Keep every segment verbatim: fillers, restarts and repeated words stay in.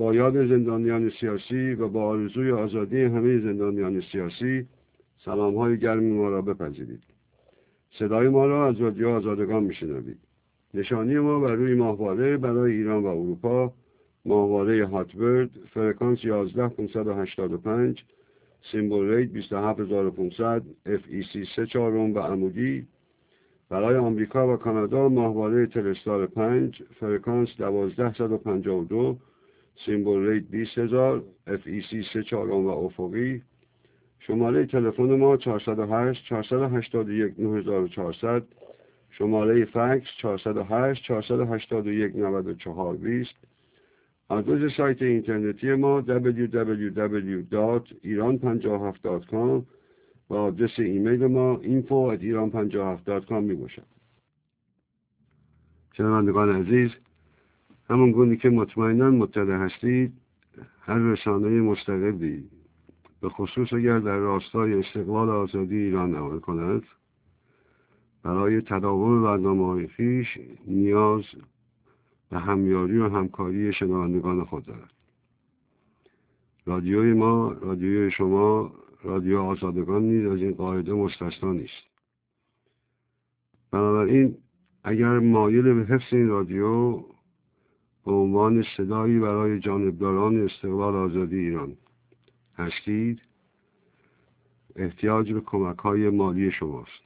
با یاد زندانیان سیاسی و با آرزوی آزادی همه زندانیان سیاسی سلام‌های گرم ما را بپذیرید. صدای ما را از رادیو آزادگان میشنوید. نشانی ما بر روی ماهواره برای ایران و اروپا ماهواره هاتبرد فرکانس یازده پانصد و هشتاد و پنج، سیمبل ریت بیست و هفت هزار و پانصد، اف ای سی سه چهارم و عمودی. برای آمریکا و کانادا ماهواره تلستار پنج فرکانس دوازده صد و پنجاه و دو، سیمبل ریت بیست هزار، اف ای سی سه چهارم و افقی. شماره تلفن ما چهارصد و هشت چهارصد و هشتاد و یک نه هزار و چهارصد، شماره فکس چهارصد و هشت چهارصد و هشتاد و یک نود و چهار بیست. آدرس سایت اینترنتی ما دبلیو دبلیو دبلیو دات ایران پنجاه و هفت دات کام و آدرس ایمیل ما اینفو ات ایران پنجاه و هفت دات کام می باشد. شنوندگان عزیز، همون گونه که مطمئناً مطلع هستید، هر رسانه مستقلی به خصوص اگر در راستای استقلال آزادی ایران عمل کند، برای تداوم برنامه‌های خویش نیاز به همیاری و همکاری شنوندگان خود دارد. رادیوی ما، رادیوی شما، رادیو آزادگان نیز از این قاعده مستثنا نیست. بنابراین اگر مایل به حفظ این رادیو به عنوان صدایی برای جانبداران استقلال آزادی ایران هستید، احتیاج به کمک‌های مالی شماست.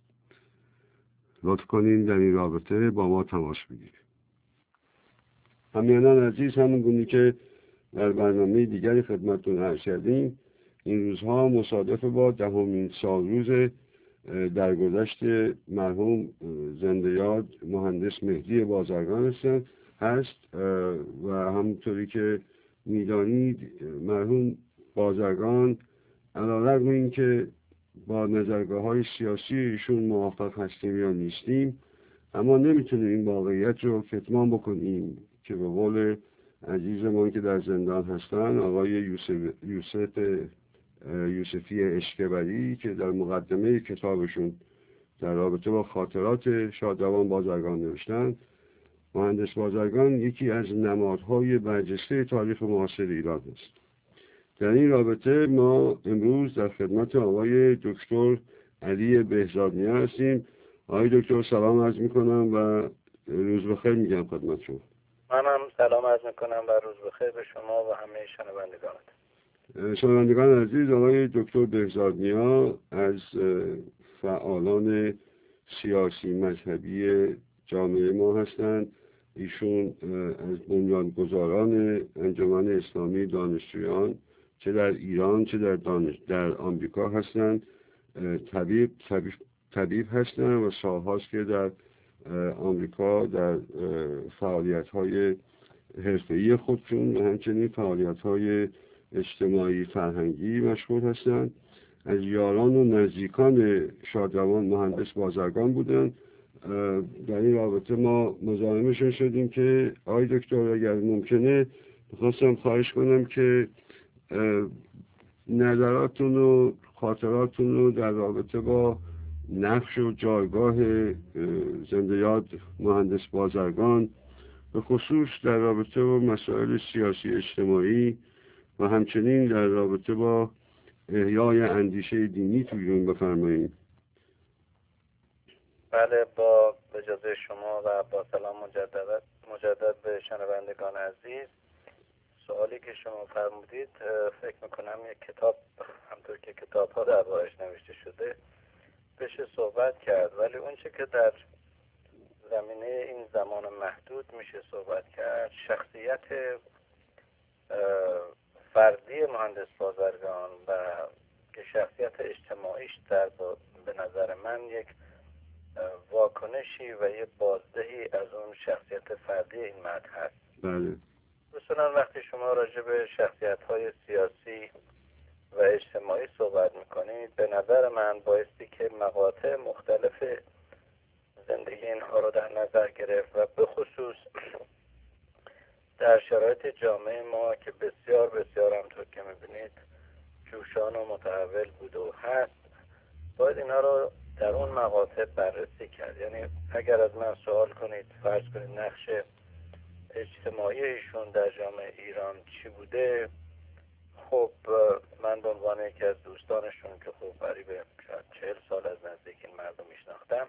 لطف کنین در این رابطه با ما تماس بگیرید. همیهنان عزیز، همون گونه که در برنامه دیگری خدمتتون عرض کردیم، این روزها مصادف با دهمین سال روز درگذشت مرحوم زنده یاد مهندس مهدی بازرگان هستند هست و همونطوری که میدانید مرحوم بازرگان علیرغم این که با نظرگاه های سیاسی ایشون موافق هستیم یا نیستیم، اما نمیتونیم این واقعیت رو کتمان بکنیم که به قول عزیزمان که در زندان هستن، آقای یوسف, یوسف یوسفی اشکبری، که در مقدمه کتابشون در رابطه با خاطرات شادروان بازرگان نوشتن، مهندس بازرگان یکی از نمادهای برجسته تاریخ معاصر ایران است. در این رابطه ما امروز در خدمت آقای دکتر علی بهزادنیا هستیم. آقای دکتر سلام عرض میکنم و روز بخیر میگم خدمت شما. منم سلام عرض میکنم و روز بخیر به شما و همه شنوندگانت. شنوندگان عزیز، آقای دکتر بهزادنیا از فعالان سیاسی مذهبی جامعه ما هستند. ایشون از بنیانگذاران انجمن اسلامی دانشجویان چه در ایران چه در دانش در آمریکا هستند. طبیب طبیب طبیب هستند و سالهاست که در آمریکا در فعالیت‌های حرفه‌ای خودشون و همچنین فعالیت‌های اجتماعی فرهنگی مشغول هستند. از یاران و نزدیکان شادروان مهندس بازرگان بودند. در این رابطه ما مزاحمشون شدیم که آقای دکتر اگر ممکنه می‌خواستم خواهش کنم که نظراتتون و خاطراتتون رو در رابطه با نقش و جایگاه زنده یاد مهندس بازرگان به خصوص در رابطه با مسائل سیاسی اجتماعی و همچنین در رابطه با احیای اندیشه دینی تو ایران بفرمایید. بله، با اجازه شما و با سلام مجدد مجدد به شنوندگان عزیز. سوالی که شما فرمودید فکر میکنم یک کتاب، همطور که کتاب ها دربارش نوشته شده، بشه صحبت کرد، ولی اون چه که در زمینه این زمان محدود میشه صحبت کرد، شخصیت فردی مهندس بازرگان و که شخصیت اجتماعیش در به نظر من یک واکنشی و یک بازدهی از اون شخصیت فردی این مرد هست. بله. مثلا وقتی شما راجع به شخصیت‌های سیاسی و اجتماعی صحبت میکنید، به نظر من بایستی که مقاطع مختلف زندگی اینها رو در نظر گرفت و به خصوص در شرایط جامعه ما که بسیار بسیار همطور که میبینید جوشان و متحول بود و هست، باید اینها رو در اون مقاطع بررسی کرد. یعنی اگر از من سوال کنید، فرض کنید نقش اجتماعی ایشون در جامعه ایران چی بوده، خب من به عنوان یکی از دوستانشون که خب قریب شاید چهل سال از نزدیک این مردم میشناختم،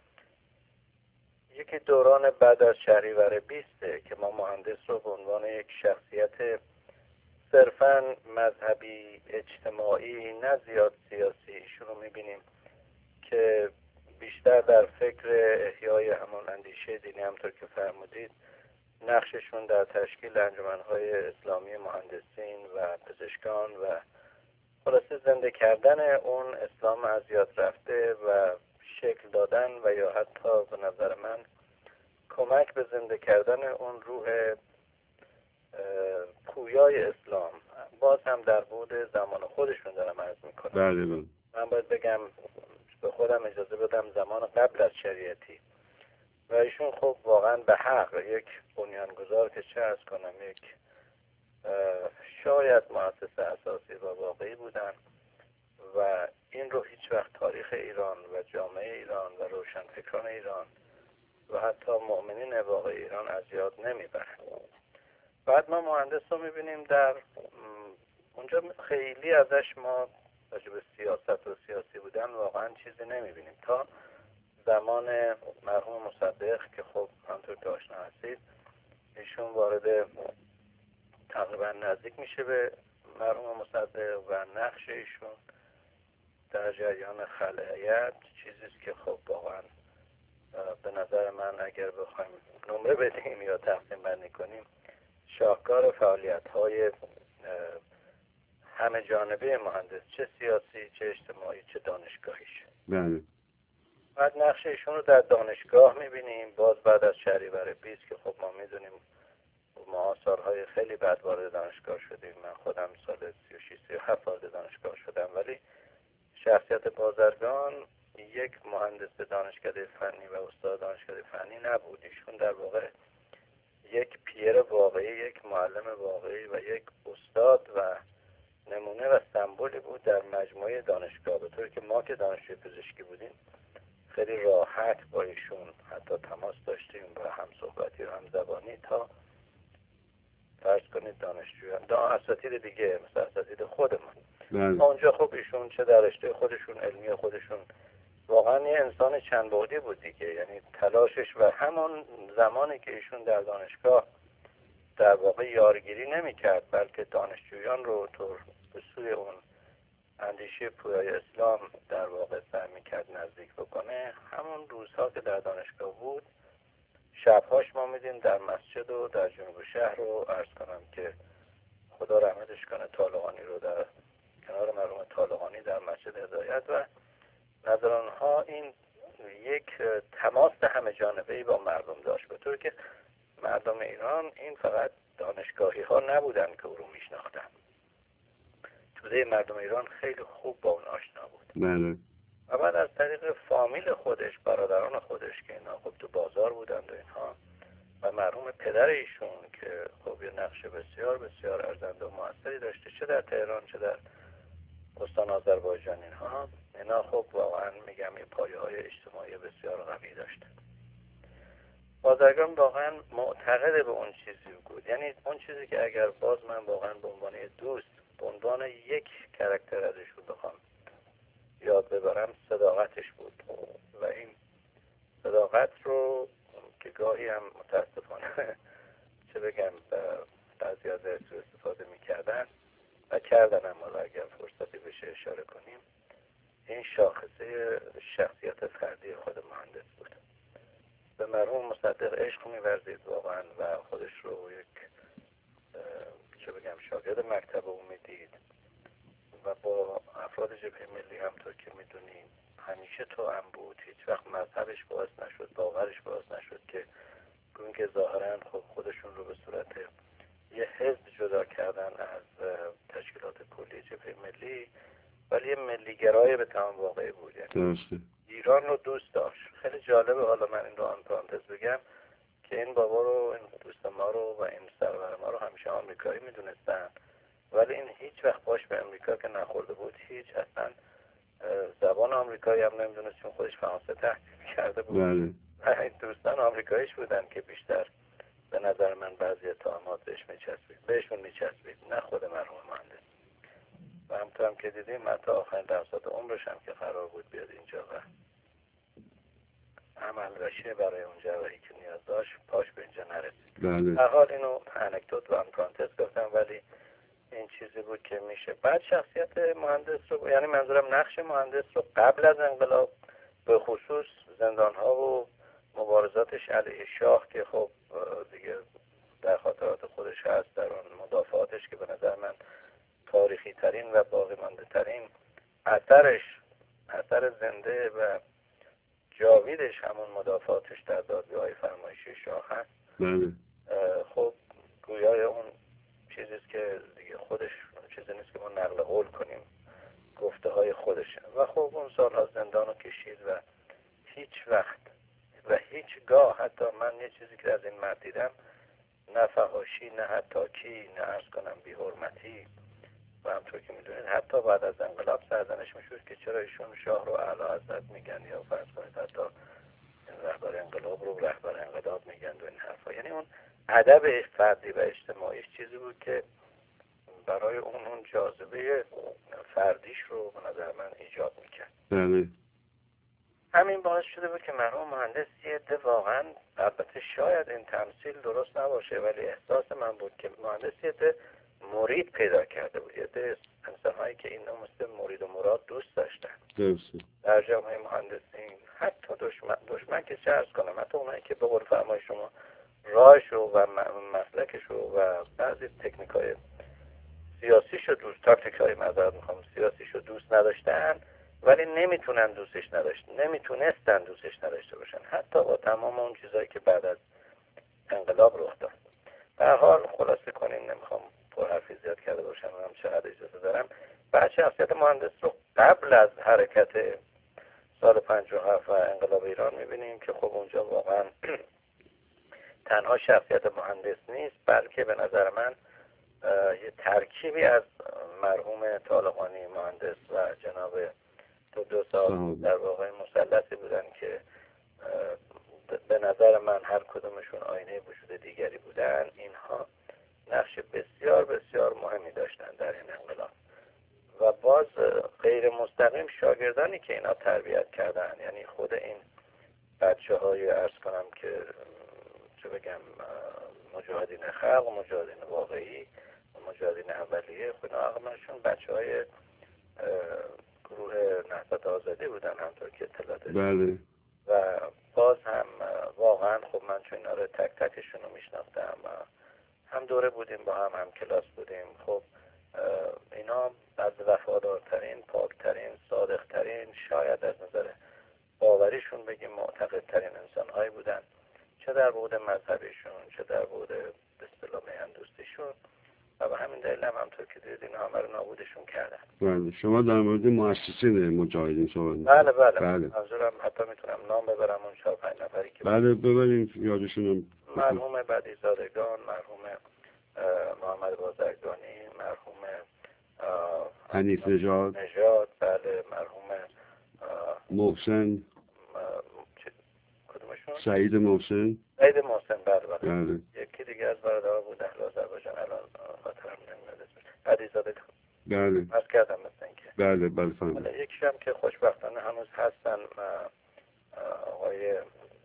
یکی دوران بعد از شهریور بیسته که ما مهندس رو به عنوان یک شخصیت صرفاً مذهبی اجتماعی نه زیاد سیاسی ایشون رو میبینیم که بیشتر در فکر احیای همون اندیشه دینی همطور که فرمودید نقششون در تشکیل انجمن‌های اسلامی مهندسین و پزشکان و خلاصه زنده کردن اون اسلام از یاد رفته و شکل دادن و یا حتی به نظر من کمک به زنده کردن اون روح پویای اسلام باز هم در بود زمان خودشون دارم عرض میکنم. بله بله. من باید بگم به خودم اجازه بدم زمان قبل از شریعتی و ایشون خب واقعا به حق یک بنیانگذار که چه عرض کنم یک شاید مؤسسه اساسی و واقعی بودن و این رو هیچ وقت تاریخ ایران و جامعه ایران و روشنفکران ایران و حتی مؤمنین واقعی ایران از یاد نمیبرن. بعد ما مهندس رو میبینیم در اونجا خیلی ازش ما راجع به سیاست و سیاسی بودن واقعا چیزی نمیبینیم تا زمان مرحوم مصدق که خب همطور که آشنا هستید ایشون وارد تقریبا نزدیک میشه به مرحوم مصدق و نقش ایشون در جریان خلایت چیزیست که خب واقعا به نظر من اگر بخوایم نمره بدیم یا تقسیم بندی کنیم شاهکار فعالیت‌های همه جانبه مهندس چه سیاسی چه اجتماعی چه دانشگاهیش. بله. بعد نقش ایشون رو در دانشگاه می‌بینیم باز بعد از شهریور بیست که خب ما می‌دونیم ما سالهای خیلی بعد وارد دانشگاه شدیم. من خودم سال سی و شش سی و هفت وارد دانشگاه شدم ولی شخصیت بازرگان یک مهندس دانشکده فنی و استاد دانشکده فنی نبود. ایشون در واقع یک پیر واقعی، یک معلم واقعی و یک استاد و نمونه و سمبولی بود در مجموعه دانشگاه، به طوری که ما که دانشجوی پزشکی بودیم خیلی راحت با ایشون حتی تماس داشتیم و هم صحبتی و هم زبانی تا فرض کنید دانشجویان دا اساتید دیگه مثل اساتید خودمون. اونجا خب ایشون چه در رشته خودشون علمی خودشون واقعا یه انسان چند بعدی بود دیگه، یعنی تلاشش و همون زمانی که ایشون در دانشگاه در واقع یارگیری نمی کرد بلکه دانشجویان رو طور به سوی اون اندیشه پویای اسلام در واقع سعی می کرد نزدیک بکنه، همون روزها که در دانشگاه بود شبهاش ما میدیم در مسجد و در جنوب شهر رو عرض کنم که خدا رحمتش کنه طالقانی رو در کنار مرحوم طالقانی در مسجد هدایت و نظرانها این یک تماس همه جانبه‌ای با مردم داشت، به طوری که مردم ایران این فقط دانشگاهی ها نبودن که او رو میشناختن، توده مردم ایران خیلی خوب با اون آشنا بود. بله. و بعد از طریق فامیل خودش، برادران خودش که اینا خب تو بازار بودند و اینها و مرحوم پدر ایشون که خب یه نقش بسیار بسیار ارزنده و موثری داشته چه در تهران چه در استان آذربایجان اینها اینا خب واقعا میگم یه پایه های اجتماعی بسیار قوی داشته. بازرگان واقعا معتقد به اون چیزی بود، یعنی اون چیزی که اگر باز من واقعا به عنوان دوست به عنوان یک کاراکتر ازش رو بخوام یاد ببرم صداقتش بود و این صداقت رو که گاهی هم متاسفانه چه بگم بعضی از سوء استفاده میکردن و کردن، اما اگر فرصتی بشه اشاره کنیم این شاخصه شخصیت فردی خود مهندس بود. به مرحوم مصدق عشق می‌ورزید واقعا و خودش رو یک چه بگم شاگرد مکتب او میدید و با افراد جبهه ملی همطور که میدونیم همیشه تو هم بود، هیچ وقت مذهبش باعث نشد، باورش باعث نشد که گوین که ظاهرا خب خودشون رو به صورت یه حزب جدا کردن از تشکیلات کلی جبهه ملی، ولی یه ملیگرای به تمام واقعی بود، یعنی ایران رو دوست داشت. خیلی جالبه، حالا من این رو آن پرانتز بگم که این بابا رو، این دوست ما رو و این سرور ما رو همیشه آمریکایی میدونستن ولی این هیچ وقت باش به امریکا که نخورده بود، هیچ اصلا زبان آمریکایی هم نمیدونست چون خودش فرانسه تحصیل کرده بود. بله. این دوستان آمریکاییش بودن که بیشتر به نظر من بعضی اتهامات بهش میچسبید، بهشون میچسبید، نه خود مرحوم مهندس. و همطور هم که دیدیم حتی آخرین لحظات عمرش هم که قرار بود بیاد اینجا و عمل بشه برای اون جراحی که نیاز داشت، پاش به اینجا نرسید. بله. در حال اینو انکدوت و پرانتز گفتم، ولی این چیزی بود که میشه. بعد شخصیت مهندس رو، یعنی منظورم نقش مهندس رو قبل از انقلاب به خصوص زندان‌ها و مبارزاتش علیه شاه که خب دیگه در خاطرات خودش هست، در اون مدافعاتش که به نظر من تاریخی ترین و باقی مانده ترین اثرش، اثر زنده و جاویدش همون مدافعاتش در دادگاه‌های فرمایشی شاه هست. بله. خب گویای اون چیزیست که دیگه خودش چیزی نیست که ما نقل قول کنیم، گفته های خودشه. و خب اون سالها زندان رو کشید و هیچ وقت و هیچگاه، حتی من یه چیزی که از این مرد دیدم، نه فحاشی، نه حتی کی، نه عرض کنم بی حرمتی، و همطور که میدونید حتی بعد از انقلاب سرزنش میشود که چرا ایشون شاه رو اعلی حضرت میگن، یا فرض کنید حتی رهبر انقلاب رو رهبر انقلاب میگن و این حرفا. یعنی اون ادب فردی و اجتماعیش چیزی بود که برای اون اون جاذبه فردیش رو به نظر من ایجاد میکرد. بله. همین باعث شده بود که مرحوم مهندس یه عده واقعا، البته شاید این تمثیل درست نباشه، ولی احساس من بود که مهندس یه عده مرید پیدا کرده بود، یه عده انسان‌هایی که اینا مثل مرید و مراد دوست داشتن. درسته. در جامعه مهندسین حتی دشمن دشمن که چه عرض کنم، حتی اونایی که به قول فرمای شما راهش و مسلکش و بعضی تکنیک‌های سیاسیش رو دوست، تاکتیک‌های معذرت می‌خوام سیاسیش رو دوست نداشتن، ولی نمیتونن دوستش نداشت نمیتونستن دوستش نداشته باشن، حتی با تمام اون چیزایی که بعد از انقلاب رخ داد. به هر حال خلاصه کنیم، نمیخوام پر حرفی زیاد کرده باشم، هم چقدر اجازه دارم. بعد شخصیت مهندس رو قبل از حرکت سال پنجاه و هفت و انقلاب ایران میبینیم که خب اونجا واقعا تنها شخصیت مهندس نیست، بلکه به نظر من یه ترکیبی از مرحوم طالقانی مهندس و جناب دو دو صاحب در واقع مثلثی بودن که به نظر من هر کدومشون آینه وجود دیگری بودن. اینها نقش بسیار بسیار مهمی داشتن در این انقلاب و باز غیر مستقیم شاگردانی که اینا تربیت کردن، یعنی خود این بچه های عرض کنم که چه بگم مجاهدین خلق، مجاهدین واقعی، مجاهدین اولیه، خود اغلبشون بچه های گروه نهضت آزادی بودن همطور که اطلاعات. بله. و باز هم واقعا خب من چون اینا رو تک تکشون رو میشناختم، هم دوره بودیم با هم، هم کلاس بودیم. خب اینا از وفادارترین، پاکترین، صادقترین، شاید از نظر باوریشون بگیم معتقدترین انسان‌هایی بودن، چه در بعد مذهبیشون، چه در بعد به اصطلاح میهندوستیشون، و به همین دلیل هم همطور که دیدید اینا همه رو نابودشون کردن. بله. شما در مورد مؤسسین مجاهدین صحبت می‌کنید. بله بله. بله. منظورم حتی میتونم نام ببرم اون چهار پنج نفری که بله ببریم یادشون. مرحوم بدیزادگان، مرحوم محمد بازرگانی، مرحوم حنیف نژاد نژاد، بله، مرحوم محسن، کدومشون؟ سعید محسن. سعید محسن، بله بله. بله. یکی دیگه از برادرها بود اهل آذربایجان، الان خاطرم نمیاد اسمش. بدیزادگان. بله. عرض کردم مثل اینکه. بله بله فهمیدم. بله. یکیش هم که خوشبختانه هنوز هستن، آقای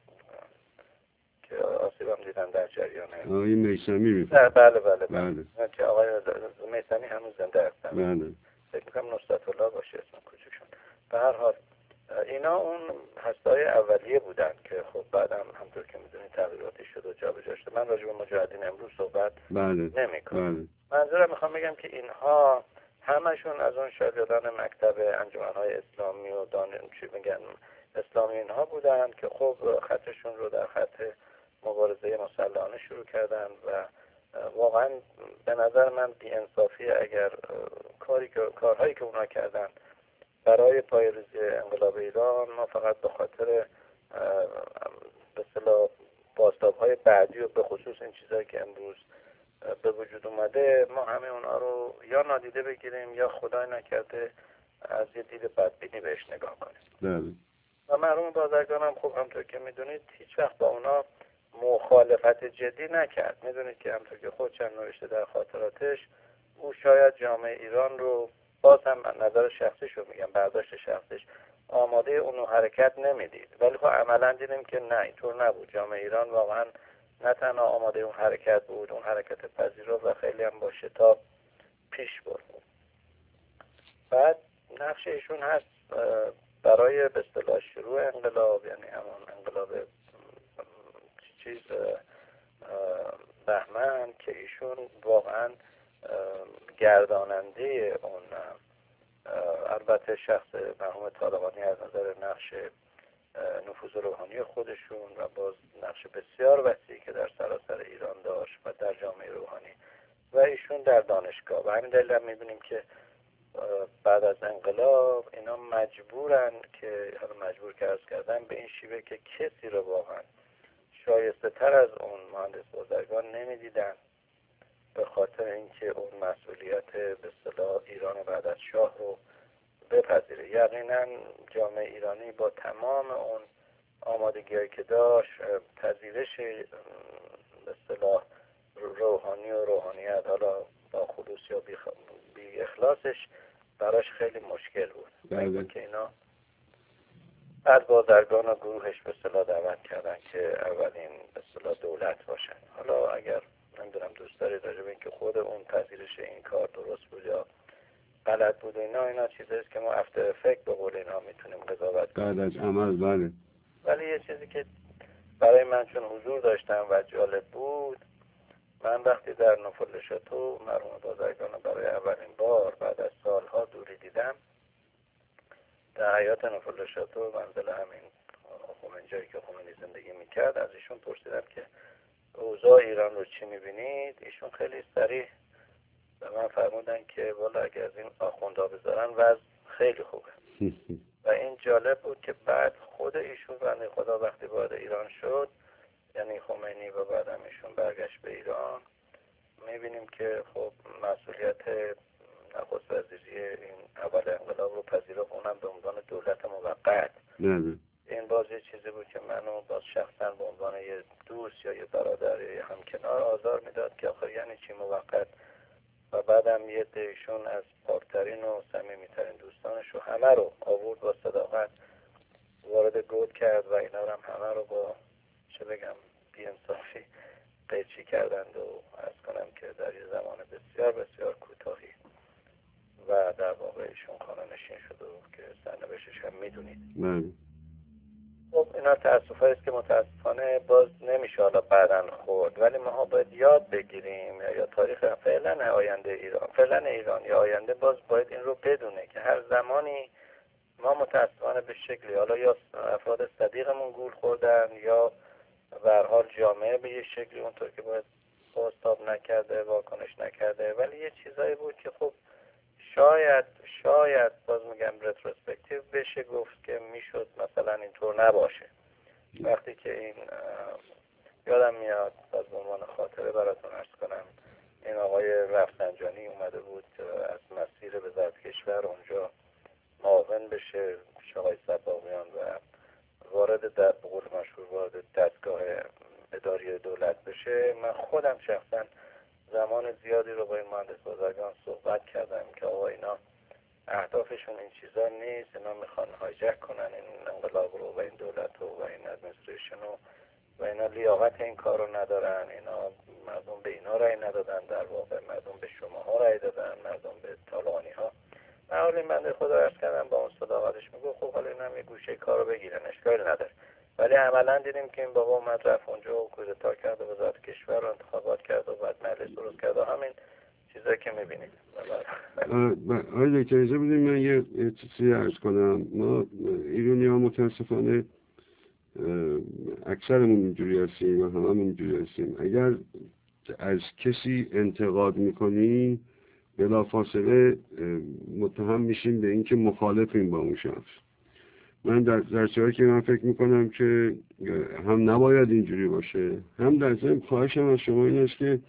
که آسیبم دیدن در جریان آقای میثمی می بله بله بله, بله. بله. که آقای میثمی هنوز زنده هستن. بله. فکر میکنم نصرت الله باشه اسم کوچکشون. به هر حال اینا اون هسته‌های اولیه بودن که خب بعدم همونطور که میدونید تغییراتی شد و جابجا شد. من راجع به مجاهدین امروز صحبت بله. نمی‌کنم. بله. منظورم میخوام بگم که اینها همشون از اون شاگردان مکتب انجمن‌های اسلامی و دانش چی میگن اسلامی اینها بودن که خب خطشون رو در خط مبارزه مسلحانه شروع کردن و واقعا به نظر من بی‌انصافی اگر کاری که کارهایی که اونا کردن برای پایه‌ریزی انقلاب ایران ما فقط به خاطر به اصطلاح بازتاب‌های بعدی و به خصوص این چیزایی که امروز به وجود اومده ما همه اونا رو یا نادیده بگیریم یا خدای نکرده از یه دید بدبینی بهش نگاه کنیم. بله. و مرحوم بازرگان هم خوب همطور که میدونید هیچ وقت با اونا مخالفت جدی نکرد. میدونید که همطور که خودشم نوشته در خاطراتش، او شاید جامعه ایران رو، باز هم من نظر شخصیش رو میگم، برداشت شخصیش، آماده اونو حرکت نمیدید، ولی خب عملا دیدیم که نه، اینطور نبود. جامعه ایران واقعا نه تنها آماده اون حرکت بود، اون حرکت پذیرفت و خیلی هم با شتاب پیش برد. بعد نقش ایشون هست برای به اصطلاح شروع انقلاب، یعنی همون انقلاب چیز بهمن، که ایشون واقعا گرداننده اون، البته شخص مرحوم طالقانی از نظر نقش نفوذ روحانی خودشون و باز نقش بسیار وسیعی که در سراسر ایران داشت و در جامعه روحانی، و ایشون در دانشگاه. و همین دلیل هم میبینیم که بعد از انقلاب اینا مجبورن که، حالا مجبور که عرض کردن به این شیوه که کسی رو واقعا شایسته تر از اون مهندس بازرگان نمیدیدن، به خاطر اینکه اون مسئولیت به اصطلاح ایران بعد از شاه رو بپذیره. یقینا جامعه ایرانی با تمام اون آمادگی‌هایی که داشت، پذیرش به اصطلاح روحانی و روحانیت، حالا با خلوص یا بی, خ... بی اخلاصش، براش خیلی مشکل بود. بله. که اینا بعد بازرگان و گروهش به اصطلاح دعوت کردن که اولین به اصطلاح دولت باشن. حالا اگر نمیدونم دوست دارید راجع به اینکه خود اون پذیرش این کار درست بود یا غلط بود، اینا اینا چیزاییست که ما افتر افکت به قول اینا میتونیم قضاوت کنیم بعد از عمل. بله. ولی یه چیزی که برای من چون حضور داشتم و جالب بود، من وقتی در نوفل شاتو مرحوم بازرگان رو برای اولین بار بعد از سالها دوری دیدم، در حیات نوفل شاتو، منزل همین خمینی، جایی که خمینی زندگی میکرد، از ایشون پرسیدم که اوضاع ایران رو چی میبینید. ایشون خیلی صریح به من فرمودن که والا اگر از این آخوندها بذارن وضع خیلی خوبه. و این جالب بود که بعد خود ایشون بنده خدا وقتی وارد ایران شد، یعنی خمینی، و بعد هم ایشون برگشت به ایران، میبینیم که خب مسئولیت نخست وزیری این اول انقلاب رو پذیرفت، اونم به عنوان دولت موقت. نه. این باز یه چیزی بود که منو باز شخصا به عنوان یه دوست یا یه برادر یا یه همکنار آزار میداد که آخر یعنی چی موقت. و بعدم یه دیشون از پاکترین و صمیمیترین دوستانش رو همه رو آورد با صداقت وارد گود کرد و اینا رو هم همه رو با چه بگم بی‌انصافی قیچی کردند و عرض کنم که در یه زمان بسیار بسیار کوتاهی و در واقع ایشون خانه‌نشین شد و که سرنوشتش هم میدونید. خب اینا تأسف‌هایی است که متاسفانه باز نمیشه حالا بعداً خورد، ولی ما باید یاد بگیریم یا, یا تاریخ فعلا آینده ایران فعلا ایران یا آینده باز باید این رو بدونه که هر زمانی ما متاسفانه به شکلی، حالا یا افراد صدیقمون گول خوردن یا به هر حال جامعه به یه شکلی اونطور که باید بازتاب نکرده، واکنش نکرده، ولی یه چیزایی بود که خب شاید شاید باز میگم رتروسپکتیو بشه گفت که میشد مثلا اینطور نباشه. وقتی که این یادم میاد، باز به عنوان خاطره براتون عرض کنم، این آقای رفسنجانی اومده بود از مسیر وزارت کشور اونجا معاون بشه، آقای صباغیان، و وارد در بقول مشهور وارد دستگاه اداری دولت بشه. من خودم شخصا زمان زیادی رو با این مهندس بازرگان صحبت کردم که آقا اینا اهدافشون این چیزا نیست، اینا میخوان هایجک کنن این انقلاب رو و این دولت رو و این ادمنستریشن رو و اینا لیاقت این کار رو ندارن، اینا مردم به اینا رأی ندادن، در واقع مردم به شماها رأی دادن، مردم به طالقانی ها. من حالا این بنده خدا عرض کردم با اون صداقتش میگو خب حالا اینا هم یه گوشه کار رو بگیرن، اشکال نداره. ولی عملا دیدیم که این بابا اومد رفت اونجا و کودتا کرد و وزارت کشور رو انتخابات کرد و بعد مجلس درست کرد و همین چیزایی که میبینید. آقای دکتر اجازه بدید من یه چیزی عرض کنم. ما ایرانی ها متاسفانه اکثرمون اینجوری هستیم و هممون اینجوری هستیم. اگر از کسی انتقاد میکنی بلافاصله متهم میشیم به اینکه مخالفیم با اون شخص. من در درسایی که من فکر میکنم که هم نباید اینجوری باشه، هم در ضمن خواهشم از شما این است که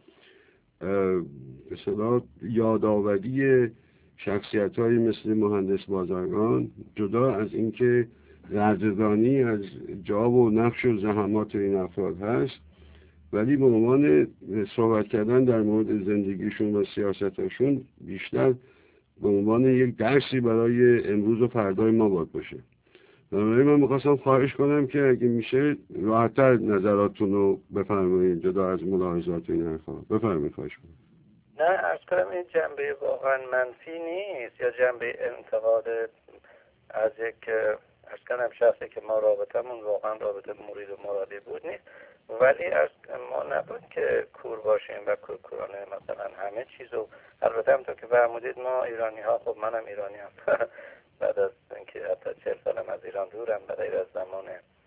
به اصطلاح یادآوری شخصیت‌هایی مثل مهندس بازرگان، جدا از اینکه قدردانی از جواب و نقش و زحمات این افراد هست، ولی به عنوان صحبت کردن در مورد زندگیشون و سیاستاشون بیشتر به عنوان یک درسی برای امروز و فردای ما باید باشه. بنابراین من میخواستم خواهش کنم که اگه میشه راحت‌تر نظراتتون رو بفرمایید جدا از ملاحظات این حرفا. بفرمایید خواهش کنم. نه عرض کنم این جنبه واقعا منفی نیست یا جنبه انتقاد از یک عرض کنم شخصی که ما رابطمون واقعا رابطه مرید و مرادی بود نیست، ولی از ما نبود که کور باشیم و کورکورانه مثلا همه چیزو. البته همونطور که فرمودید ما ایرانی ها، خب منم ایرانی هم بعد از اینکه حتی چهل سالم از ایران دورم، بعد از زمان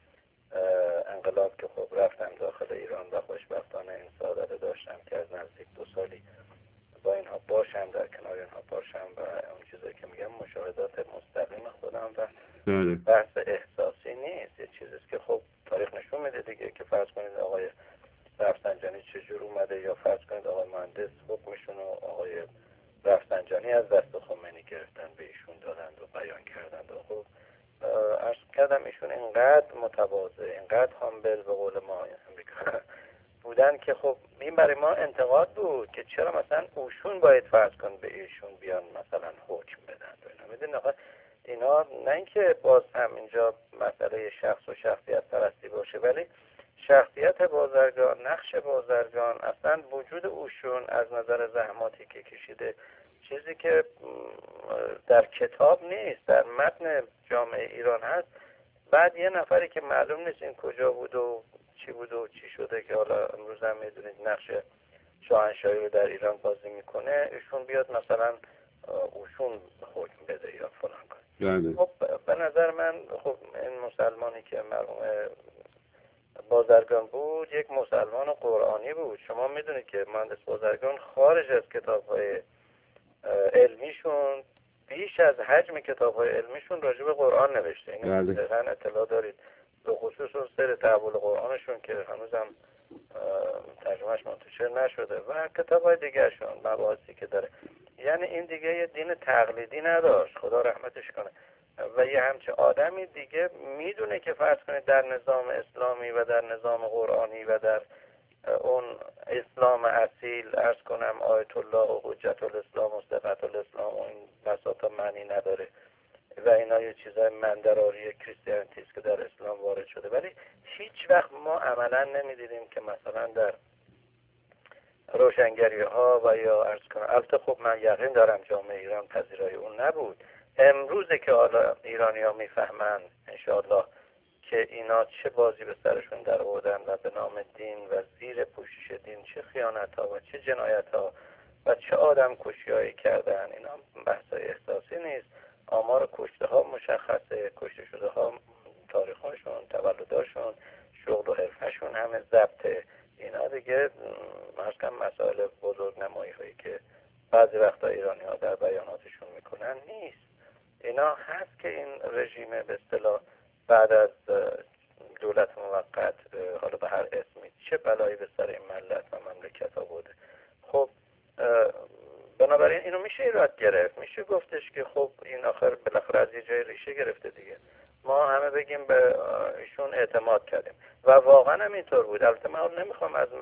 انقلاب که خب رفتم داخل ایران و خوشبختانه این سعادت داشتم که از نزدیک دو سالی با اینها باشم، در کنار اینها باشم و اون چیزایی که میگم مشاهدات مستقیم خودم و بحث احساسی نیست، یه چیزیست که خب تاریخ نشون میده دیگه، که فرض کنید آقای رفسنجانی چجور اومده، یا فرض کنید آقای مهندس حکمشون و آقای رفسنجانی از دست خمینی گرفتن به ایشون دادند و بیان کردند و خب عرض کردم ایشون اینقدر متواضع، اینقدر هامبل به قول ما امریکا بودن که خب این برای ما انتقاد بود که چرا مثلا اوشون باید فرض کن به ایشون بیان مثلا حکم بدن. میدونی آقا اینا نه اینکه باز هم اینجا مسئله شخص و شخصیت پرستی باشه، ولی شخصیت بازرگان، نقش بازرگان، اصلا وجود اوشون از نظر زحماتی که کشیده چیزی که در کتاب نیست، در متن جامعه ایران هست. بعد یه نفری که معلوم نیست این کجا بود و چی بود و چی شده که حالا امروز هم میدونید نقش شاهنشاهی رو در ایران بازی میکنه، ایشون بیاد مثلا اوشون حکم بده یا فلان کنه. خب به نظر من خب این مسلمانی که مرحوم بازرگان بود یک مسلمان قرآنی بود. شما میدونید که مهندس بازرگان خارج از کتاب‌های علمیشون بیش از حجم کتاب‌های علمیشون راجع به قرآن نوشته. این دقیقاً اطلاع دارید، به خصوص اون سر تحول قرآنشون که هنوزم ترجمهش منتشر نشده و کتاب‌های دیگه‌شون مباحثی که داره. یعنی این دیگه یه دین تقلیدی نداشت، خدا رحمتش کنه، و یه همچه آدمی دیگه میدونه که فرض کنید در نظام اسلامی و در نظام قرآنی و در اون اسلام اصیل عرض کنم آیت الله و حجت الاسلام و صفت الاسلام و این بساطا معنی نداره و اینا یه چیزای مندراری کریستیانیتیست که در اسلام وارد شده، ولی هیچ وقت ما عملا نمیدیدیم که مثلا در روشنگری ها و یا عرض کنم، البته خب من یقین دارم جامعه ایران پذیرای اون نبود. امروزه که حالا ایرانی ها میفهمن انشاءالله که اینا چه بازی به سرشون در آوردن و به نام دین و زیر پوشش دین چه خیانت ها و چه جنایت ها و چه آدم کشی هایی کردن. اینا بحثای احساسی نیست، آمار کشته ها مشخصه، کشته شده ها تاریخ هاشون، تولداشون، شغل و حرفشون همه ضبطه. اینا دیگه مثلا مسائل بزرگ نمایی هایی که بعضی وقتا ایرانی ها در بیاناتشون میکنن نیست. اینا هست که این رژیم به اصطلاح بعد از دولت موقت حالا به هر اسمی چه بلایی به سر این ملت و مملکت آورده. خب بنابراین اینو میشه ایراد گرفت، میشه گفتش که خب این آخر بالاخره از یه جای ریشه گرفته دیگه. ما همه بگیم به ایشون اعتماد کردیم و واقعا هم اینطور بود. البته من نمیخوام از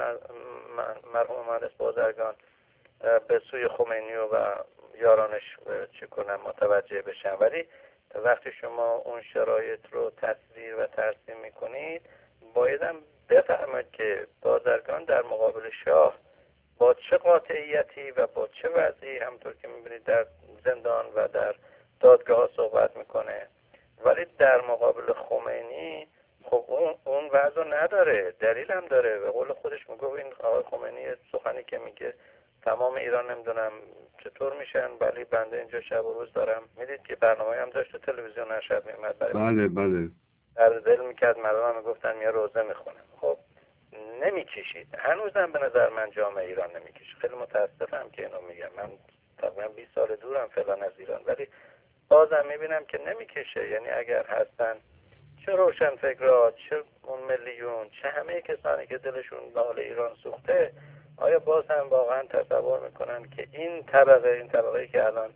مرحوم مهندس بازرگان به سوی خمینی و یارانش چه کنم متوجه بشم، ولی وقتی شما اون شرایط رو تصویر و ترسیم میکنید بایدم بفهمید که بازرگان در مقابل شاه با چه قاطعیتی و با چه وضعی همطور که میبینید در زندان و در دادگاه صحبت میکنه، ولی در مقابل خمینی خب اون اون وضع نداره، دلیل هم داره. به قول خودش میگه این آقای خمینی سخنی که میگه تمام ایران نمیدونم چطور میشن، ولی بنده اینجا شب و روز دارم. میدید که برنامه هم داشت تلویزیون هر شب میومد، بله بله در دل میکرد مردم هم میگفتن میاد روزه میخونه. خب نمیکشید، هنوزم به نظر من جامعه ایران نمیکشه. خیلی متاسفم که اینو میگم، من تقریبا بیست سال دورم فعلا از ایران، ولی بازم میبینم که نمیکشه. یعنی اگر هستن چه روشن فکرها، چه اون میلیون، چه همه کسانی که دلشون به حال ایران سوخته، آیا باز هم واقعا تصور میکنن که این طبقه این طبقه‌ای که الان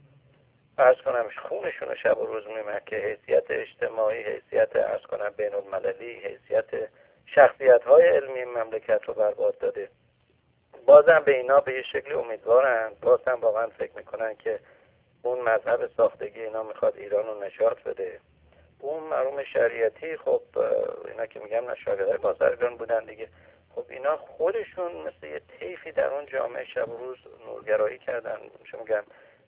عرض کنم خونشون رو شب و روز میمکه، حیثیت اجتماعی، حیثیت عرض کنم بین المللی، حیثیت شخصیت های علمی این مملکت رو برباد داده. بازم به اینا به یه شکلی امیدوارن، بازم واقعا فکر میکنن که اون مذهب ساختگی اینا میخواد ایران رو نشاط بده. اون مرحوم شریعتی، خب اینا که میگم نشاگردای بازرگان بودن دیگه، خب اینا خودشون مثل یه طیفی در اون جامعه شب و روز نورگرایی کردن، چون میگم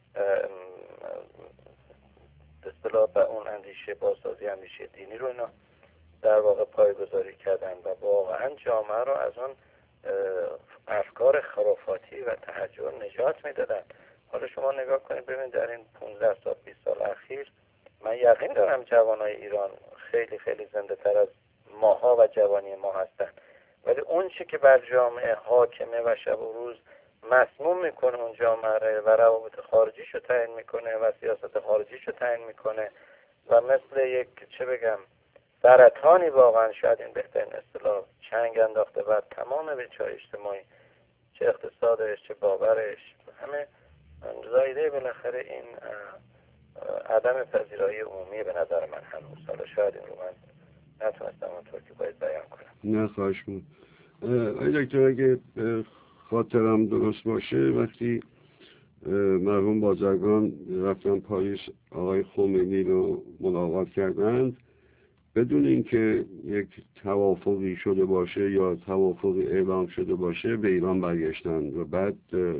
به اصطلاح به اون اندیشه بازسازی اندیشه دینی رو اینا در واقع پایه‌گذاری کردن و واقعا جامعه رو از اون افکار خرافاتی و تهجر نجات میدادن. حالا شما نگاه کنید ببینید در این پانزده سال بیست سال اخیر من یقین دارم جوانای ایران خیلی خیلی زنده تر از ماها و جوانی ما هستن، ولی اون چی که بر جامعه حاکمه و شب و روز مسموم میکنه اون جامعه و روابط خارجیش رو تعیین میکنه و سیاست خارجیش رو تعیین میکنه و مثل یک چه بگم سرطانی، واقعا شاید این بهترین اصطلاح، چنگ انداخته بر تمام بچه‌های اجتماعی، چه اقتصادش چه باورش، همه زایده بالاخره این عدم پذیرایی عمومی به نظر من هنوز. حالا شاید این رو من نتونستم اونطور که باید بیان کنم. نه خواهش کن. آقای دکتر اگه خاطرم درست باشه وقتی مرحوم بازرگان رفتن پاریس آقای خمینی رو ملاقات کردند بدون اینکه یک توافقی شده باشه یا توافقی اعلام شده باشه به ایران برگشتند و بعد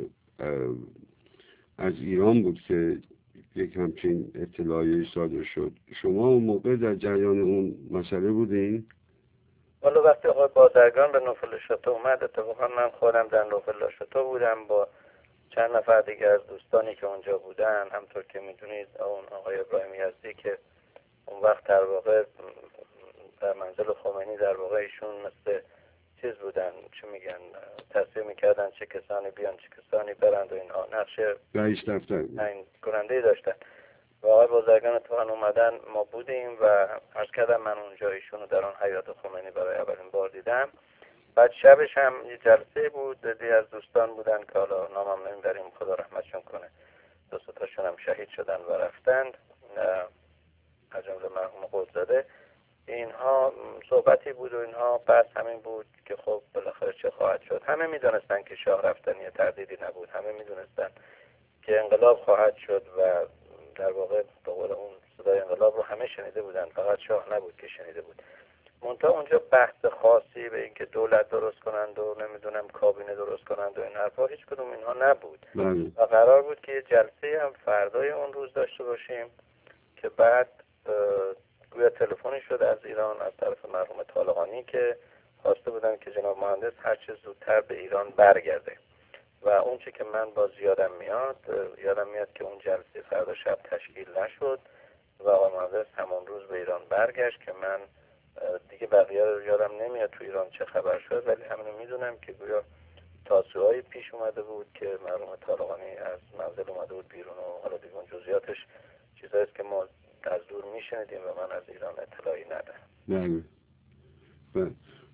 از ایران بود که یک همچین اطلاعی صادر شد. شما اون موقع در جریان اون مسئله بودین؟ والا وقتی آقای بازرگان به نوفل شاتو اومد، اتفاقا من خودم در نوفل شاتو بودم با چند نفر دیگه از دوستانی که اونجا بودن. همطور که میدونید اون آقای ابراهیم یزدی که اون وقت در واقع در منزل خمینی در واقع ایشون مثل چیز بودن، چه میگن، تصویر میکردن چه کسانی بیان چه کسانی برند و اینها، نقشه رئیس دفتر تعیین کننده داشتن و آقای بازرگان اتفاقا اومدن، ما بودیم و عرض کردم من اونجا ایشون رو در آن حیات خمینی برای اولین بار دیدم. بعد شبش هم یه جلسه بود، دی از دوستان بودن که حالا نامم نمیبریم خدا رحمتشون کنه، دو سه تاشون هم شهید شدن و رفتند، از جمله مرحوم قدزاده. اینها صحبتی بود و اینها بس همین بود که خب بالاخره چه خواهد شد. همه میدونستن که شاه رفتنیه، تردیدی نبود، همه میدونستن که انقلاب خواهد شد و در واقع به قول اون صدای انقلاب رو همه شنیده بودن، فقط شاه نبود که شنیده بود. منتها اونجا بحث خاصی به اینکه دولت درست کنند و نمیدونم کابینه درست کنند و این حرفا هیچ کدوم اینها نبود. بله. و قرار بود که یه جلسه هم فردای اون روز داشته باشیم که بعد گویا تلفنی شد از ایران از طرف مرحوم طالقانی که خواسته بودن که جناب مهندس هر چه زودتر به ایران برگرده و اون چه که من باز یادم میاد یادم میاد که اون جلسه فردا شب تشکیل نشد و آقای مهندس همون روز به ایران برگشت که من دیگه بقیه رو یادم نمیاد تو ایران چه خبر شد، ولی همینو میدونم که گویا تاسوهای پیش اومده بود که مرحوم طالقانی از منزل اومده بود بیرون و حالا دیگه اون جزئیاتش چیزاییست که ما از دور میشنیدیم و من از ایران اطلاعی ندارم. بله. بله.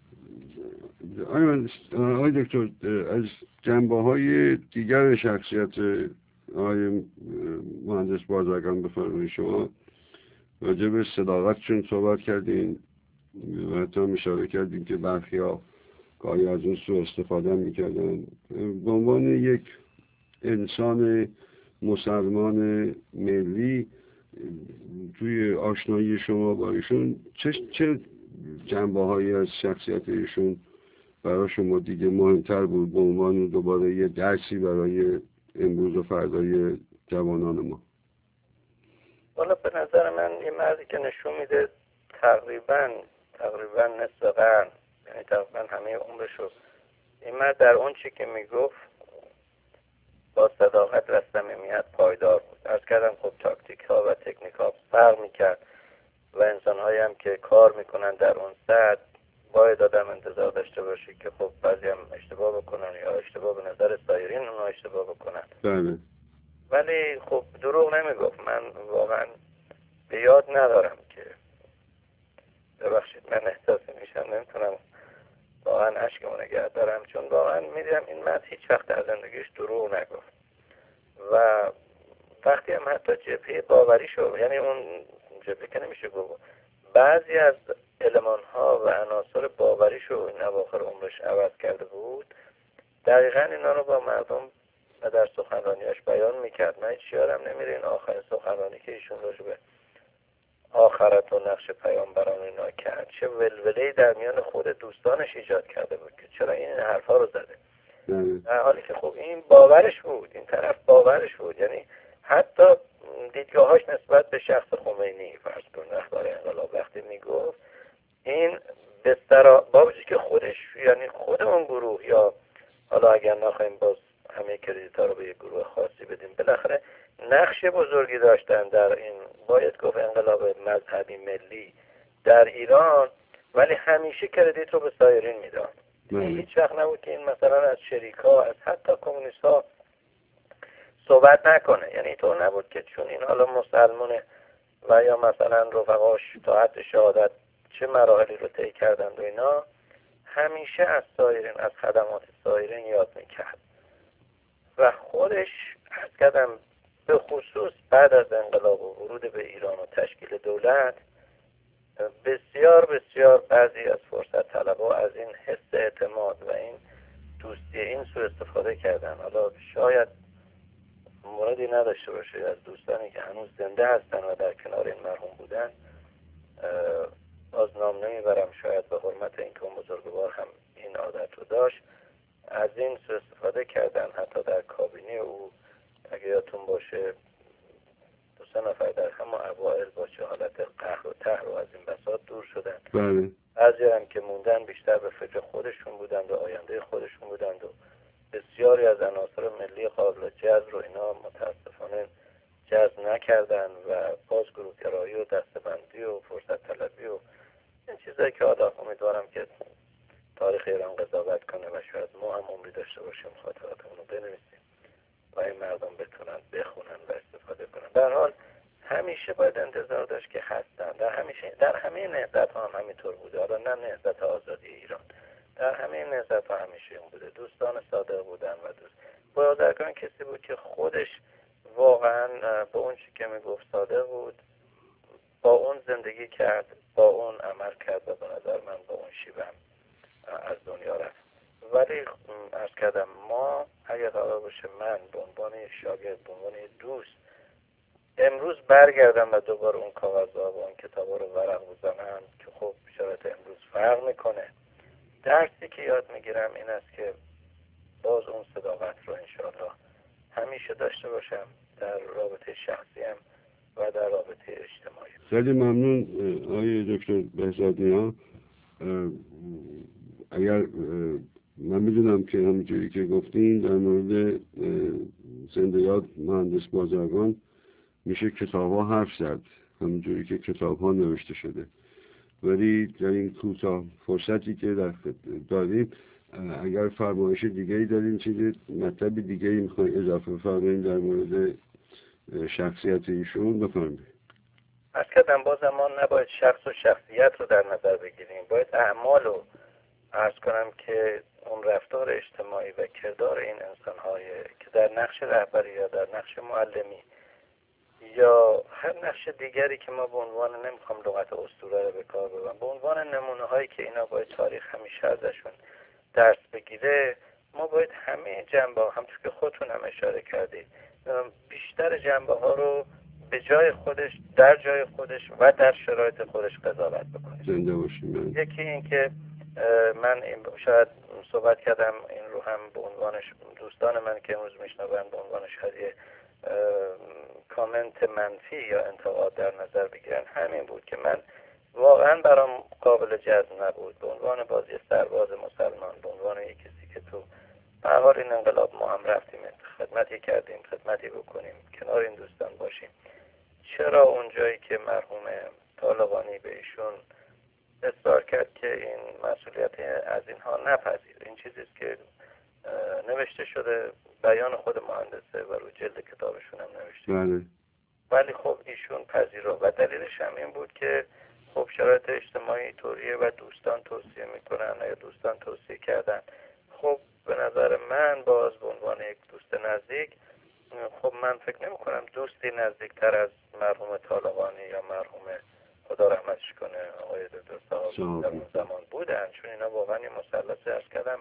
آقای دکتر از جنبه‌های دیگر شخصیت آقای مهندس بازرگان بفرمایید. شما راجع به صداقتشون صحبت کردین و حتی اشاره کردین که برخی‌ها گاهی از اون سوء استفاده میکردن. به عنوان یک انسان مسلمان ملی توی آشنایی شما با ایشون چه چه جنبه‌هایی از شخصیت ایشون برای شما دیگه مهمتر بود به عنوان دوباره یه درسی برای امروز و فردای جوانان ما؟ والا به نظر من یه مردی که نشون میده تقریبا تقریبا نصف قرن، یعنی تقریبا همه عمرش رو این مرد در اون چی که میگفت با صداقت و صمیمیت پایدار بود. عرض کردم خب تاکتیک ها و تکنیک ها فرق میکرد و انسان هایی هم که کار میکنن در اون سطح باید آدم انتظار داشته باشی که خب بعضی هم اشتباه بکنن یا اشتباه به نظر سایرین اونها اشتباه بکنن. بله. ولی خب دروغ نمیگفت. من واقعا به یاد ندارم که ببخشید من احساسی میشم نمیتونم واقعا اشکمو نگه دارم، چون واقعا میدونم این مرد هیچ وقت در زندگیش دروغ نگفت و وقتی هم حتی جبهه باوری شد، یعنی اون جبهه که نمیشه گفت، بعضی از المان‌ها و عناصر باوریش رو این اواخر عمرش عوض کرده بود، دقیقاً اینا رو با مردم و در سخنرانیاش بیان میکرد. من هیچ یادم نمیره این آخرین سخنرانی که ایشون راجع به آخرت و نقش پیامبران اینا کرد چه ولوله‌ای در میان خود دوستانش ایجاد کرده بود که چرا این حرفا رو زده، در حالی که خب این باورش بود، این طرف باورش بود. یعنی حتی دیدگاهاش نسبت به شخص خمینی، فرض کن رهبر انقلاب، وقتی میگفت این بستر با وجودی که خودش یعنی خود اون گروه، یا حالا اگر نخواهیم باز همه کردیت‌ها رو به یک گروه خاصی بدیم، بالاخره نقش بزرگی داشتن در این باید گفت انقلاب مذهبی ملی در ایران، ولی همیشه کردیت رو به سایرین میدن. هیچ وقت نبود که این مثلا از شریکا، از حتی کمونیست‌ها صحبت نکنه. یعنی اینطور نبود که چون این حالا مسلمونه و یا مثلا رفقاش تا حد شهادت چه مراحلی رو طی کردند و اینا، همیشه از سایرین، از خدمات سایرین یاد میکرد و خودش از کردم به خصوص بعد از انقلاب و ورود به ایران و تشکیل دولت بسیار بسیار بعضی از فرصت طلبها از این حس اعتماد و این دوستی این سو استفاده کردن. حالا شاید موردی نداشته باشه از دوستانی که هنوز زنده هستن و در کنار این مرحوم بودن، باز نام نمیبرم، شاید به حرمت اینکه اون بزرگوار هم این عادت رو داشت، از این سو استفاده کردن. حتی در کابینه او اگه یادتون باشه دو سه نفر در همه اوائل با چه حالت قهر و تهر و از این بساط دور شدن. بله. بعضی هم که موندن بیشتر به فکر خودشون بودند و آینده خودشون بودند و بسیاری از عناصر ملی قابل جذب رو اینا متاسفانه جذب نکردن و باز گروه‌گرایی و دستبندی و فرصت طلبی و این چیزایی که آدم امیدوارم که تاریخ ایران قضاوت کنه و شاید ما هم عمری داشته باشیم خاطراتمون رو بنویسیم و این مردم بتونن بخونن و استفاده کنن. در حال همیشه باید انتظار داشت که هستن، در همیشه در همه نهضت ها هم همینطور بوده. حالا نه نهضت آزادی ایران، در همه نهضت ها همیشه اون بوده، دوستان صادق بودن و دوست بازرگان کسی بود که خودش واقعا با اون چی که میگفت صادق بود، با اون زندگی کرد، با اون عمل کرد و به نظر من با اون شیوه از دنیا رفت. ولی عرض کردم ما اگر قرار باشه من به عنوان شاگرد، به عنوان دوست امروز برگردم و دوباره اون کاغذها و اون کتابا رو ورق بزنم که خب شرایط امروز فرق میکنه، درسی که یاد میگیرم این است که باز اون صداقت رو انشاءالله همیشه داشته باشم در رابطه شخصیم و در رابطه اجتماعی. خیلی ممنون آقای دکتر بهزادنیا. اگر من میدونم که همونجوری که گفتین در مورد زنده یاد مهندس بازرگان میشه کتاب ها حرف زد، همونجوری که کتاب ها نوشته شده، ولی در این کوتاه فرصتی که در داریم اگر فرمایش دیگه‌ای دارین، چیزی مطلب دیگه‌ای میخواین اضافه فرمایین در مورد شخصیت ایشون بفرمایید. از کردم بازم ما نباید شخص و شخصیت رو در نظر بگیریم، باید اعمال رو عرض کنم که اون رفتار اجتماعی و کردار این انسان‌های که در نقش رهبری یا در نقش معلمی یا هر نقش دیگری که ما به عنوان، نمیخوام لغت اسطوره رو به کار ببرم، به عنوان نمونه هایی که اینا باید تاریخ همیشه ازشون درس بگیره، ما باید همه جنبه ها، همونطور که خودتون هم اشاره کردید، بیشتر جنبه ها رو به جای خودش، در جای خودش و در شرایط خودش قضاوت بکنیم. زنده باشیم. یکی این که من شاید صحبت کردم این رو هم به عنوانش دوستان من که امروز میشنون به عنوان شاید کامنت منفی یا انتقاد در نظر بگیرن، همین بود که من واقعا برام قابل جذب نبود به عنوان بازی سرباز مسلمان، به عنوان یک کسی که تو به هر حال این انقلاب ما هم رفتیم خدمتی کردیم، خدمتی بکنیم، کنار این دوستان باشیم، چرا اون جایی که مرحوم طالقانی به ایشون اصرار کرد که این مسئولیت از اینها نپذیر، این چیزیست که نوشته شده، بیان خود مهندسه و رو جلد کتابشون هم نوشته. بله. ولی خب ایشون پذیرا و دلیلش هم این بود که خب شرایط اجتماعی طوریه و دوستان توصیه میکنن یا دوستان توصیه کردن. خب به نظر من باز به عنوان یک دوست نزدیک، خب من فکر نمی کنم دوستی نزدیکتر از مرحوم طالقانی یا مرحوم خدا رحمتش کنه آقای دکتر صاحب در اون زمان بودن، چون اینا واقعا یه مثلث عرض کردم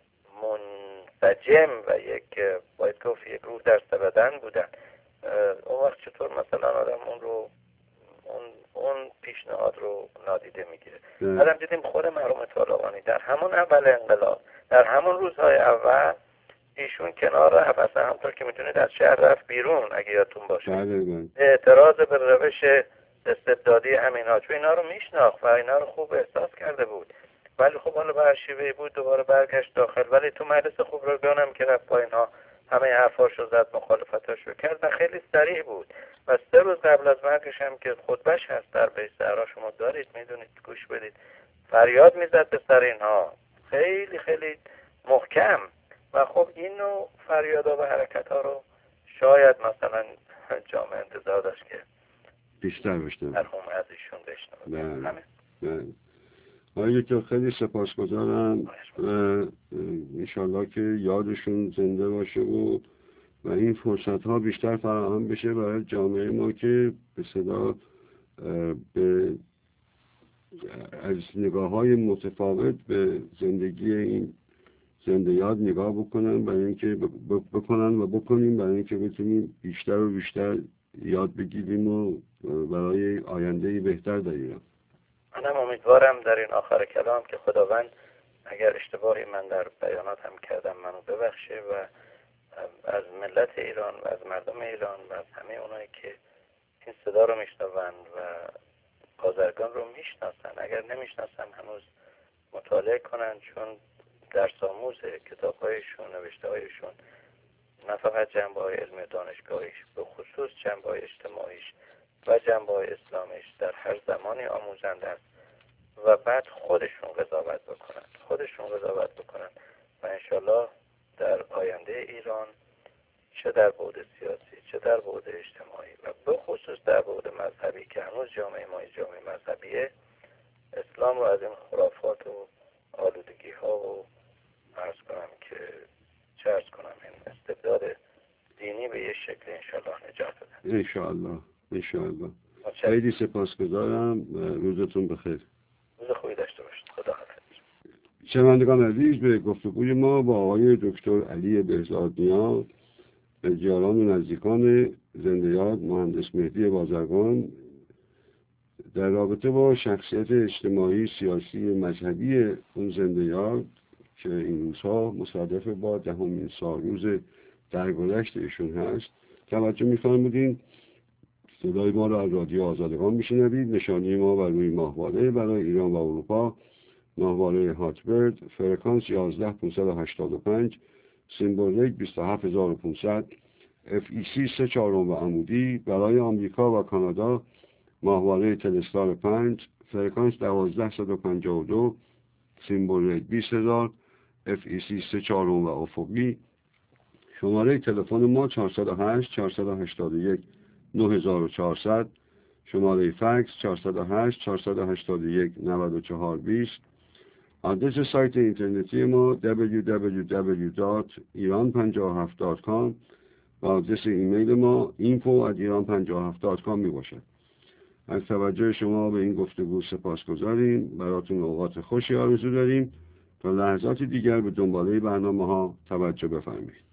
منسجم و یک باید گفت یک روح در سه بدن بودن. اون وقت چطور مثلا آدم اون رو اون اون پیشنهاد رو نادیده میگیره؟ بعدم دیدیم خود مرحوم طالقانی در همون اول انقلاب، در همون روزهای اول ایشون کنار رفت، اصلا همطور که میتونید از شهر رفت بیرون اگه یادتون باشه، اعتراض به روش استبدادی امین‌ها، چون اینا رو میشناخت و اینا رو خوب احساس کرده بود. ولی خب حالا به هر شیوه‌ای بود دوباره برگشت داخل، ولی تو مجلس خبرگانم که رفت با اینها همه حرفاشو زد، مخالفتاشو کرد و خیلی صریح بود. و سه روز قبل از مرگش هم که خطبه‌اش هست در بیت زهرا، شما دارید میدونید، گوش بدید، فریاد میزد به سر اینها خیلی خیلی محکم. و خب این نوع فریادا و حرکت‌ها رو شاید مثلا جامعه انتظار داشت که بیشتر بشنوه، مرحوم از ایشون بشنوه. بله. آقای دکتر خیلی سپاسگزارم و انشالله که یادشون زنده باشه و و این فرصت ها بیشتر فراهم بشه برای جامعه ما که به صدا به از نگاه های متفاوت به زندگی این زنده یاد نگاه بکنن، برای اینکه بکنن و بکنیم برای اینکه بتونیم بیشتر و بیشتر یاد بگیریم و برای آینده بهتر در ایران. منم امیدوارم در این آخر کلام که خداوند اگر اشتباهی من در بیانات هم کردم منو ببخشه و از ملت ایران و از مردم ایران و از همه اونایی که این صدا رو میشنوند و بازرگان رو میشناسن، اگر نمیشناسن هنوز مطالعه کنن، چون درس آموز کتاب‌هایشون، نوشته‌هایشون نه فقط جنبه‌های علمی دانشگاهیش، به خصوص جنبه‌های اجتماعیش و جنبه‌های اسلامیش در هر زمانی آموزنده است و بعد خودشون قضاوت بکنن خودشون قضاوت بکنن و انشالله در آینده ایران چه در بعد سیاسی چه در بعد اجتماعی و به خصوص در بعد مذهبی که هنوز جامعه ما جامعه مذهبیه، اسلام رو از این خرافات و آلودگی ها و عرض کنم که چه عرض کنم این استبداد دینی به یه شکل انشالله نجات بده. انشالله انشالله. خیلی سپاسگزارم، روزتون بخیر. روز خوبی داشته باشید. خدا حافظ. شنوندگان عزیز، به گفتگوی ما با آقای دکتر علی بهزاد نیا، یاران و نزدیکان زنده یاد مهندس مهدی بازرگان، در رابطه با شخصیت اجتماعی، سیاسی، مذهبی اون زنده یاد که این روزها مصادف با دهمین سالروز درگذشت ایشون هست توجه می‌فرمودین. صدای ما را از رادیو آزادگان میشنوید. نشانی ما بر روی ماهواره برای ایران و اروپا ماهواره هاتبرد، فرکانس یازده هزار پانصد و هشتاد و پنج، سیمبل ریت بیست و هفت هزار و پانصد، اف ای سی سه چهارم و عمودی. برای آمریکا و کانادا ماهواره تلستار پنج، فرکانس دوازده هزار صد و پنجاه و دو، سیمبل ریت بیست هزار، اف ای سی سه چهارم و افقی. شماره تلفن ما چهارصد و هشت چهارصد و هشتاد و یک نه هزار و چهارصد، شماره فکس چهارصد و هشت چهارصد و هشتاد و یک نود و چهار بیست. آدرس سایت اینترنتی ما دبلیو دبلیو دبلیو دات ایران پنجاه و هفت دات کام و آدرس ایمیل ما اینفو ات ایران پنجاه و هفت دات کام می باشد. از توجه شما به این گفتگو سپاسگزاریم. براتون اوقات خوشی آرزو داریم. تا لحظات دیگر به دنباله برنامه ها توجه بفرمایید.